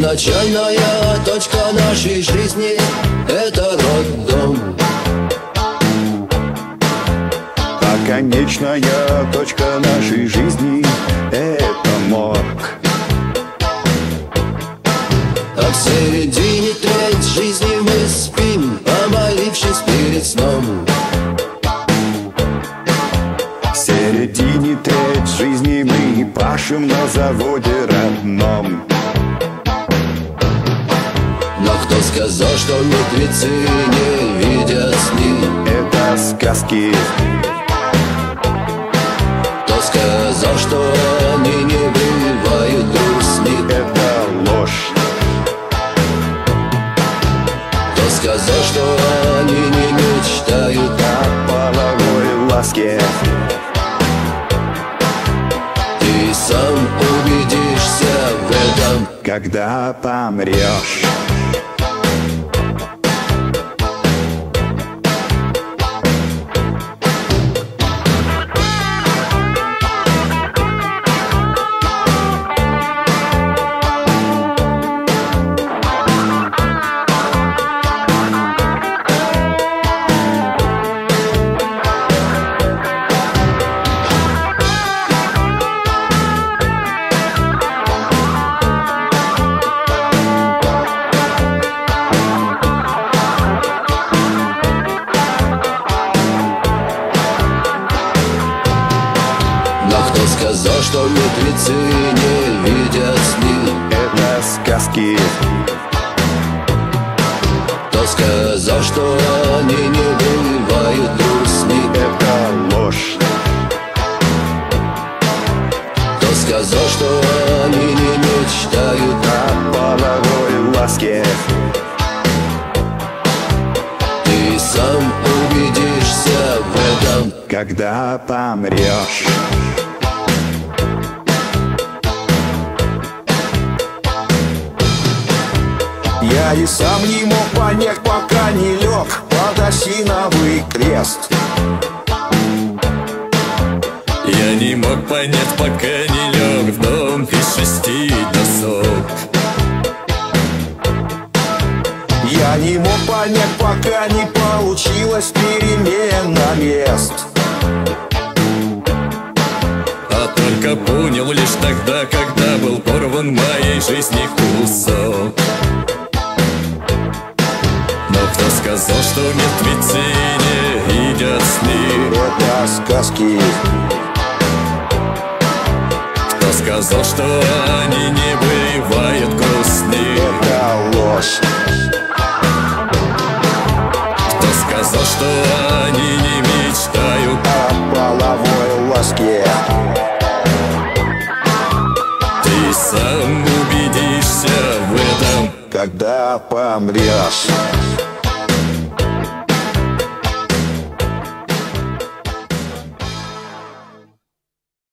начальная точка нашей жизни — это роддом. А конечная точка нашей жизни — это морг. А в середине треть жизни мы спим, помолившись перед сном. В середине треть жизни мы пашем на заводе родном. Но кто сказал, что мертвецы не видят сны? Это сказки. Кто сказал, что они не бывают грустны? Это ложь. Кто сказал, что они не мечтают О половой ласке. Ты сам убедишься в этом, Когда помрешь. кто сказал, что мертвецы не видят сны? Это сказки. Кто сказал, что они не бывают грустны? Это ложь. Кто сказал, что они не мечтают О половой ласке. Ты сам убедишься в этом, Когда помрешь. Я и сам не мог понять, пока не лег под осиновый крест. Я не мог понять, пока не лег в дом из 6 досок. Я не мог понять, пока не получилась перемена мест. А только понял лишь тогда, когда был порван моей жизни кусок. Но кто сказал, что мертвецы не видят сны? Это сказки. Кто сказал, что они не бывают грустны? Это ложь. Кто сказал, что они не мечтают О половой ласке. Ты сам убедишься в этом, Когда помрешь.